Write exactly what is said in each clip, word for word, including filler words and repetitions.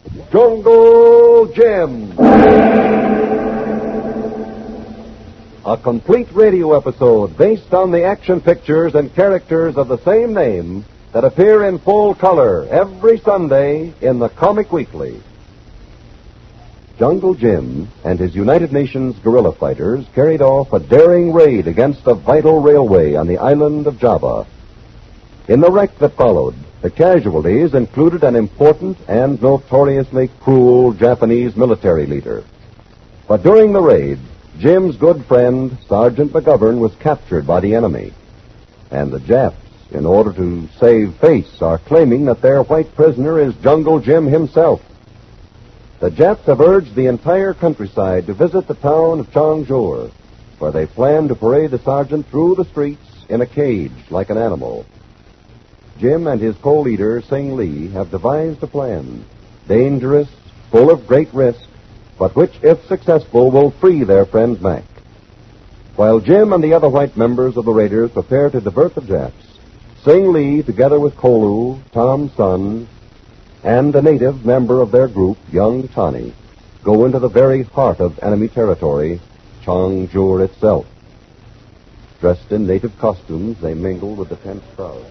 Jungle Jim. A complete radio episode based on the action pictures and characters of the same name that appear in full color every Sunday in the Comic Weekly. Jungle Jim and his United Nations guerrilla fighters carried off a daring raid against a vital railway on the island of Java. In the wreck that followed, the casualties included an important and notoriously cruel Japanese military leader. But during the raid, Jim's good friend, Sergeant McGovern, was captured by the enemy. And the Japs, in order to save face, are claiming that their white prisoner is Jungle Jim himself. The Japs have urged the entire countryside to visit the town of Chongjur, where they plan to parade the sergeant through the streets in a cage like an animal. Jim and his co-leader, Sing Lee, have devised a plan, dangerous, full of great risk, but which, if successful, will free their friend Mac. While Jim and the other white members of the raiders prepare to divert the Japs, Sing Lee, together with Kolu, Tom's son, and a native member of their group, young Tani, go into the very heart of enemy territory, Chongjur itself. Dressed in native costumes, they mingle with the tense crowd.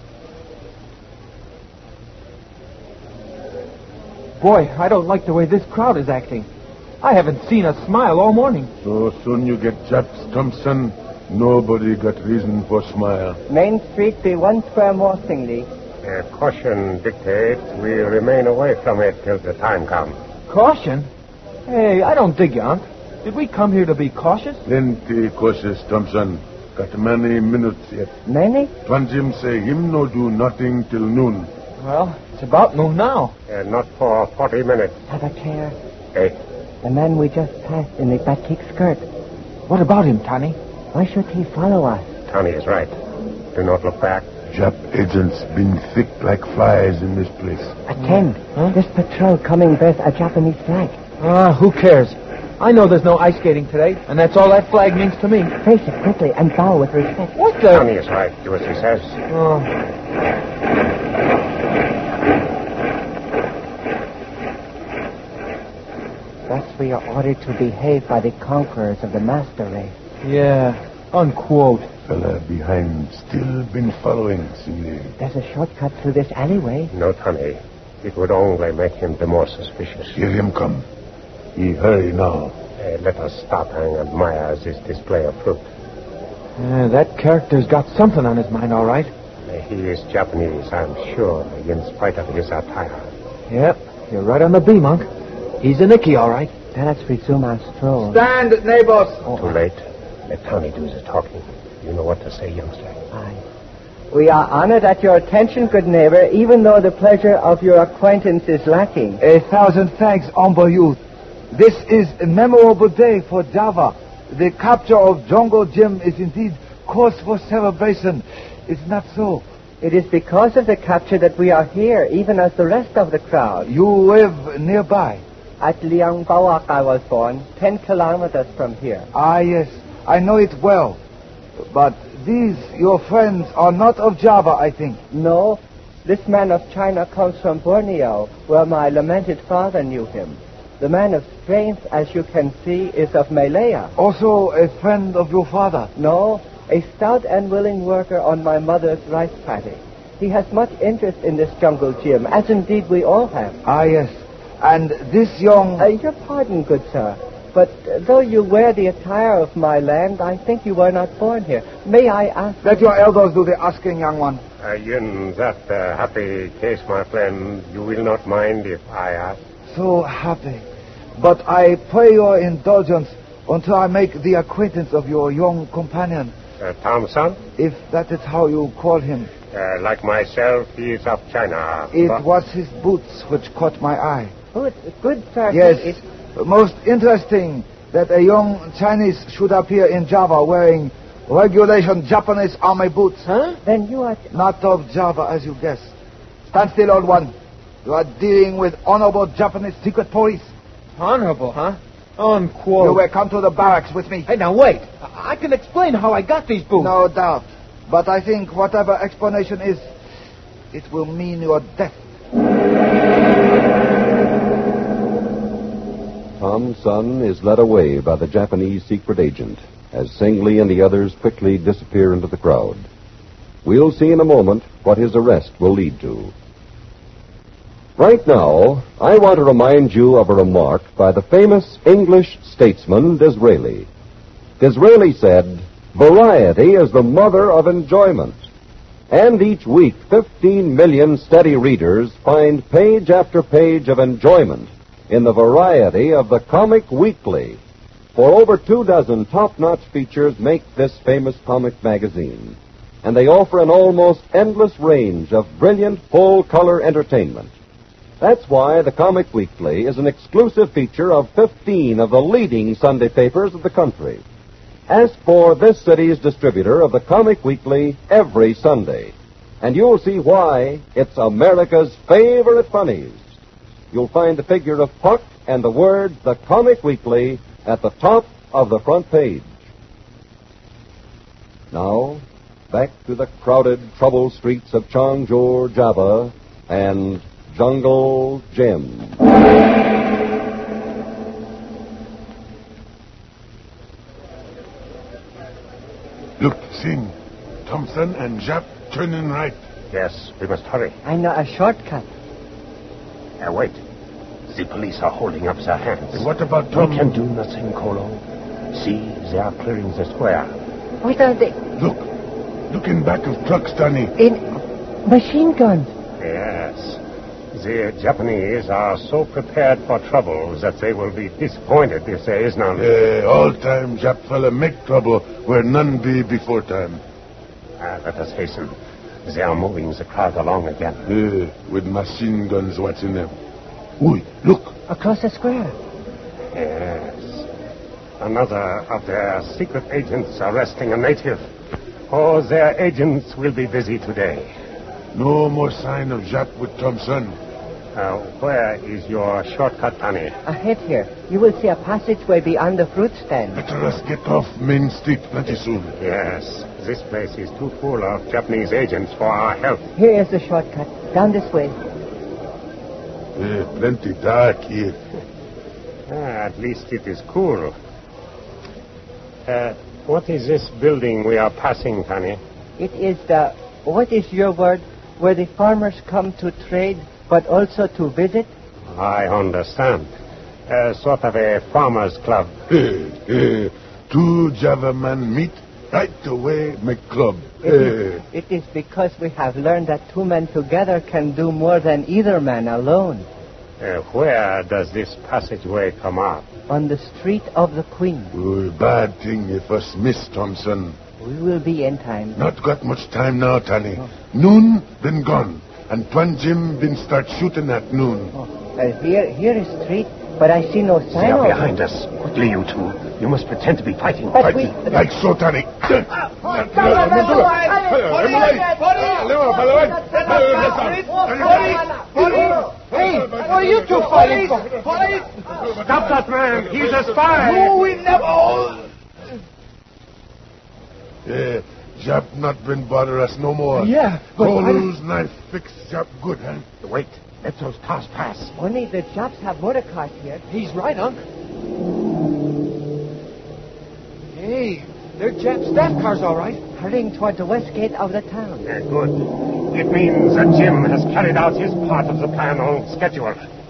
Boy, I don't like the way this crowd is acting. I haven't seen a smile all morning. So soon you get Japs, Thompson. Nobody got reason for smile. Main Street be one square more, Sing Lee. Uh, caution dictates we remain away from it till the time comes. Caution? Hey, I don't dig you, Aunt. Did we come here to be cautious? Plenty cautious, Thompson. Got many minutes yet. Many? Tuan Jim say him no do nothing till noon. Well, it's about noon now. Uh, not for forty minutes. Have a chair. Hey. The man we just passed in the batik skirt. What about him, Tani? Why should he follow us? Tony is right. Do not look back. Jap agents been thick like flies in this place. Attend. Huh? This patrol coming bears a Japanese flag. Ah, who cares? I know there's no ice skating today, and that's all that flag means to me. Face it quickly and bow with respect. What the... Tony is right. Do as he says. Oh. Thus we are ordered to behave by the conquerors of the master race. Yeah, unquote. Fella behind still been following, Sing. There's a shortcut through this alleyway. No, Tony. It would only make him the more suspicious. Hear him come. He hurry now. Uh, let us stop and admire this display of fruit. Uh, that character's got something on his mind, all right. Uh, he is Japanese, I'm sure, in spite of his attire. Yep, you're right on the beam, Monk. He's a Nicky, all right. Then let's resume our stroll. Stand, neighbors. Oh. Too late. Let Tony do the talking. You know what to say, youngster. Aye. We are honored at your attention, good neighbor, even though the pleasure of your acquaintance is lacking. A thousand thanks, humble youth. This is a memorable day for Java. The capture of Jungle Jim is indeed cause for celebration. It's not so. It is because of the capture that we are here, even as the rest of the crowd. You live nearby. At Liang Bawak I was born, ten kilometers from here. Ah, yes. I know it well. But these, your friends, are not of Java, I think. No. This man of China comes from Borneo, where my lamented father knew him. The man of strength, as you can see, is of Malaya. Also a friend of your father. No, a stout and willing worker on my mother's rice paddy. He has much interest in this Jungle Jim, as indeed we all have. Ah, yes. And this young... Uh, your pardon, good sir. But uh, though you wear the attire of my land, I think you were not born here. May I ask... Let your elders do the asking, young one. Uh, in that uh, happy case, my friend, you will not mind if I ask. So happy. But I pray your indulgence until I make the acquaintance of your young companion. Uh, Thompson? If that is how you call him. Uh, like myself, he is of China. It but... was his boots which caught my eye. Good, good sir. Yes. It... Most interesting that a young Chinese should appear in Java wearing regulation Japanese army boots. Huh? Then you are... Not of Java, as you guess. Stand still, old one. You are dealing with honorable Japanese secret police. Honorable, huh? Unquote. You will come to the barracks with me. Hey, now wait. I, I can explain how I got these boots. No doubt. But I think whatever explanation is, it will mean your death. Tom Sun is led away by the Japanese secret agent as Singly and the others quickly disappear into the crowd. We'll see in a moment what his arrest will lead to. Right now, I want to remind you of a remark by the famous English statesman Disraeli. Disraeli said, "Variety is the mother of enjoyment." And each week, fifteen million steady readers find page after page of enjoyment in the variety of the Comic Weekly. For over two dozen top-notch features make this famous comic magazine, and they offer an almost endless range of brilliant full-color entertainment. That's why the Comic Weekly is an exclusive feature of fifteen of the leading Sunday papers of the country. Ask for this city's distributor of the Comic Weekly every Sunday, and you'll see why it's America's favorite funnies. You'll find the figure of Puck and the words "The Comic Weekly" at the top of the front page. Now, back to the crowded, troubled streets of Chongjur, Java, and Jungle Jim. Look, Sing. Thompson and Jap turning right. Yes, we must hurry. I know a shortcut. Uh, wait. The police are holding up their hands. And what about Tom? We can do nothing, Kolo. See, they are clearing the square. What are they? Look. Look in back of trucks, Danny. In machine guns. Yes. The Japanese are so prepared for trouble that they will be disappointed if there is none. Uh, all time Jap fella make trouble where none be before time. Ah, let us hasten. They are moving the crowd along again. Uh, with machine guns watching them. Oi, look. Across the square. Yes. Another of their secret agents arresting a native. Oh, their agents will be busy today. No more sign of Jap with Thompson. Uh, where is your shortcut, Tani? Ahead here. You will see a passageway beyond the fruit stand. Better us get off Main Street plenty soon. Yes. This place is too full of Japanese agents for our help. Here is the shortcut. Down this way. Uh, plenty dark here. Ah, at least it is cool. Uh, what is this building we are passing, Tani? It is the, what is your word, where the farmers come to trade, but also to visit? I understand. A sort of a farmers' club. Two Java men meet, right away make club. It is, it is because we have learned that two men together can do more than either man alone. Uh, where does this passageway come out? On the street of the Queen. Oh, bad thing if us miss Thompson. We will be in time. Not got much time now, Tani. Noon been gone, and Twan Jim been start shooting at noon. Oh, uh, here, here is street, but I see no They sign are of behind us. Quickly, you two. You must pretend to be fighting. But Fighting. we- Like so, Tani. Hey, what are you two fighting for? Police! Stop that man! He's a spy! No, we never... Yeah, Jap not been bother us no more. Yeah, but I don't- Kolu's knife fix Jap good, huh? Wait. Let those cars pass. Only the Japs have motor cars here. He's right, Unc. Hey, they're Jap staff cars, all right. Hurrying toward the west gate of the town. Uh, good. It means that Jim has carried out his part of the plan on schedule.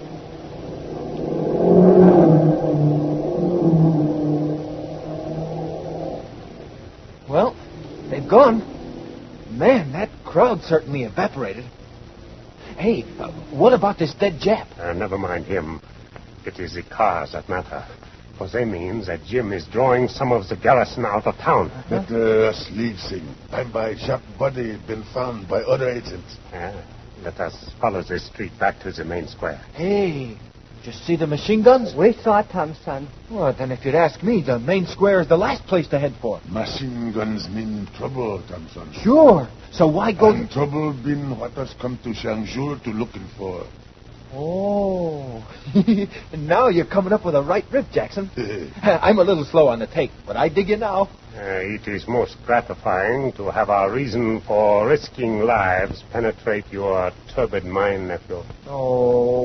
Well, they've gone. Man, that crowd certainly evaporated. Hey, uh, what about this dead Jap? Uh, never mind him. It is the cars that matter. For they mean that Jim is drawing some of the garrison out of town. Better us leave, Sing. By by, Jap body been found by other agents. Uh, let us follow this street back to the main square. Hey, just see the machine guns? We saw Thompson. Well, then if you'd ask me, the main square is the last place to head for. Machine guns mean trouble, Thompson. Sure. So why go... And trouble been what us come to Changzhou to looking for. Oh. Now you're coming up with a right riff, Jackson. I'm a little slow on the take, but I dig you now. Uh, it is most gratifying to have our reason for risking lives penetrate your turbid mind, nephew. Oh,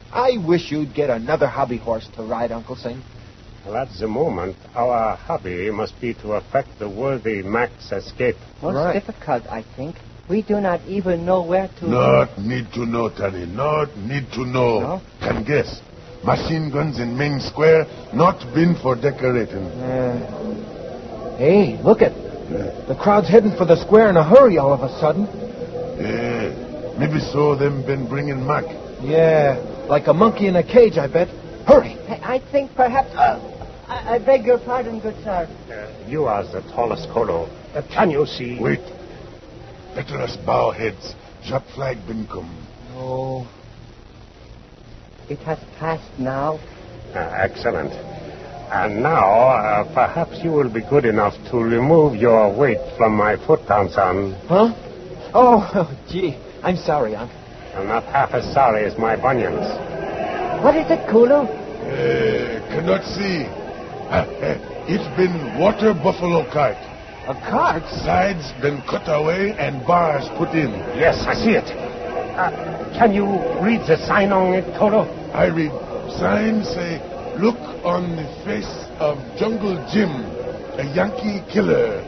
I wish you'd get another hobby horse to ride, Uncle Sing. Well, at the moment, our hobby must be to effect the worthy Mac's escape. Most Right. difficult, I think. We do not even know where to... Not need to know, Tani. Not need to know. No? Can guess. Machine guns in main square, not been for decorating. Uh, hey, look it. The crowd's heading for the square in a hurry all of a sudden. Yeah, maybe so them been bringing Mac. Yeah, like a monkey in a cage, I bet. Hurry! I, I think perhaps... Uh, I, I beg your pardon, good sir. Uh, you are the tallest, Kolo. Uh, can you see? Wait. Better us bow heads. Jap flag been come. Oh, It has passed now. Uh, excellent. And now, uh, perhaps you will be good enough to remove your weight from my foot, Thompson. huh? Oh, gee, I'm sorry, Unc. I'm not half as sorry as my bunions. What is it, Kulu? Uh, cannot see. Ah, eh, it's been water buffalo cart. A cart? Sides been cut away and bars put in. Yes, I see it. Uh, can you read the sign on it, Kolo? I read sign say, look on the face of Jungle Jim, a Yankee killer.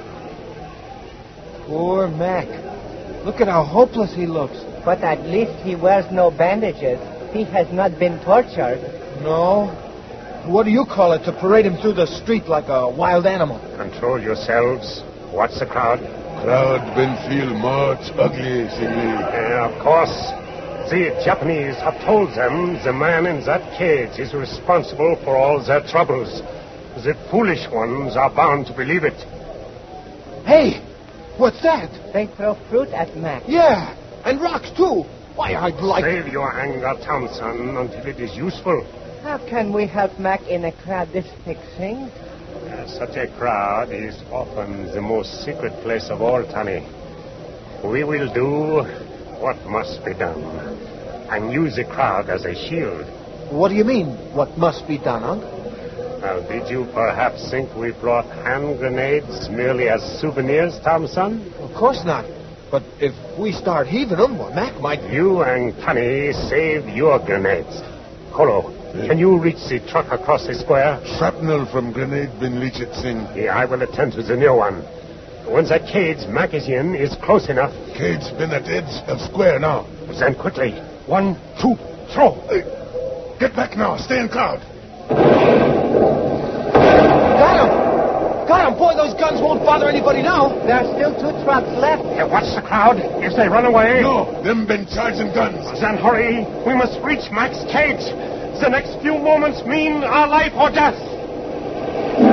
Poor Mac. Look at how hopeless he looks. But at least he wears no bandages. He has not been tortured. No? What do you call it to parade him through the street like a wild animal? Control yourselves. Watch the crowd. Crowd been feel much ugly, Singly. Uh, of course, the Japanese have told them the man in that cage is responsible for all their troubles. The foolish ones are bound to believe it. Hey! What's that? They throw fruit at Mac. Yeah, and rocks too. Why, I'd like... Save your anger, Thompson, until it is useful. How can we help Mac in a crowd this thick, Sing? Uh, such a crowd is often the most secret place of all, Tani. We will do what must be done and use the crowd as a shield. What do you mean, what must be done, Unc? Now, did you perhaps think we brought hand grenades merely as souvenirs, Thompson? Of course not. But if we start heaving them, well, Mac might... You and Tani save your grenades. Kolo, can you reach the truck across the square? Shrapnel from grenade been reached, Sing. Yeah, I will attend to the near one. Once that cage Mac is in is close enough, Cage been at edge of square now. then quickly. One, two, throw. Hey, get back now. Stay in crowd. Got him! Got him! Boy, those guns won't bother anybody now. There are still two trucks left. Hey, watch the crowd. If they run away... No, them been charging guns. Then hurry. We must reach Mac's cage. The next few moments mean our life or death.